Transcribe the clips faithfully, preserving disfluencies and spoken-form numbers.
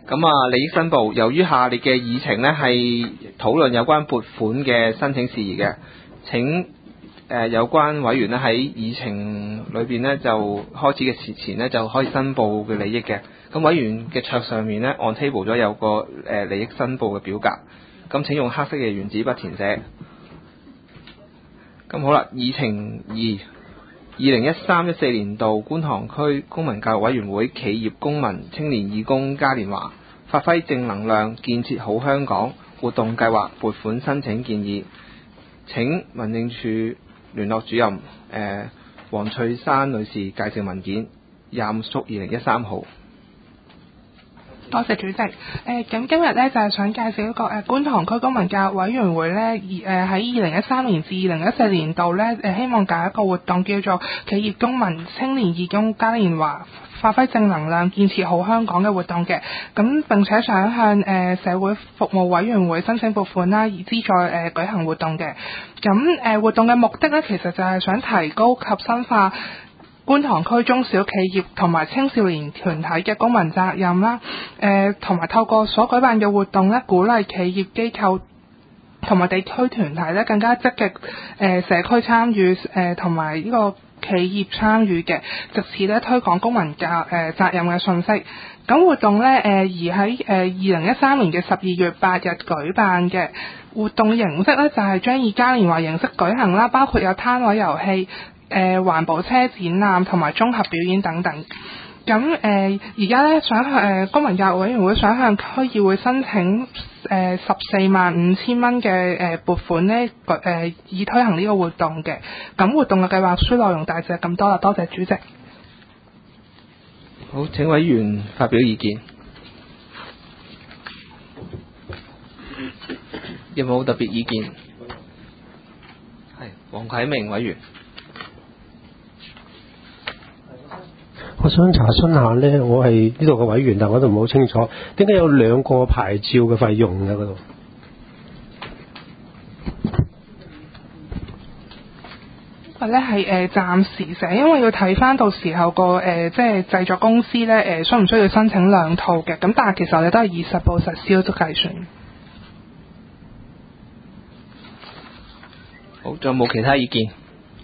咁啊，利益申報，由於下列嘅議程呢係討論有關撥款嘅申請事宜嘅，請誒、呃、有關委員呢喺議程裏邊呢就開始嘅時前呢就可以申報嘅利益嘅。咁委員嘅桌上面呢 on table 咗有個誒、呃、利益申報嘅表格，咁請用黑色嘅原子筆填寫。咁好啦，議程二。二零一三一四年度觀塘區公民教育委員會企業公民青年義工嘉年華發揮正能量建設好香港活動計劃撥款申請建議，請民政處聯絡主任誒黃、呃、翠珊女士介紹文件，廿五叔二零一三號。 多謝主席。誒、呃、咁今日咧就係、是、想介紹一個誒、呃、觀塘區公民教育委員會咧，而誒喺二零一三年至二零一四年度咧誒、呃、希望搞一個活動叫做企業公民青年義工嘉年華，發揮正能量建設好香港嘅活動嘅。咁並且想向誒、呃、社會服務委員會申請撥款啦，而資助誒、呃、舉行活動嘅。咁誒、呃、活動嘅目的咧，其實就係想提高及深化觀塘區中小企業同埋青少年團體嘅公民責任啦，誒同埋透過所舉辦嘅活動咧，鼓勵企業機構同埋地區團體咧更加積極誒、呃、社區參與誒同埋呢個企業參與嘅，藉此咧推廣公民教誒、呃、責任嘅訊息。咁活動咧誒、呃、而喺誒二零一三年嘅十二月八日舉辦嘅活動形式咧，就係、是、將以嘉年華形式舉行啦，包括有攤位遊戲、誒環保車展覽同埋綜合表演等等。咁誒而家咧想向誒、呃、公民教育委員會想向區議會申請誒十四萬五千蚊嘅誒撥款咧，誒、呃、以推行呢個活動嘅。咁活動嘅計劃書內容大致係咁多啦，多謝主席。 好，請委員發表意見。有冇特別意見？係黃啟明委員。 我想查詢下呢，我係呢度嘅委員，但我都唔係好清楚，點解有兩個牌照嘅費用嘅嗰度？ 呢個咧係誒暫時寫，因為要睇翻到時候個誒、呃、即係製作公司咧誒、呃、需唔需要申請兩套嘅，咁但係其實我哋都係以實報實銷做計算。 好，仲有冇其他意見？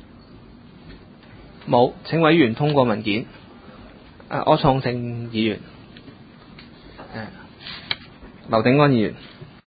冇，請委員通過文件。啊，柯創盛議員，誒，劉定安議員。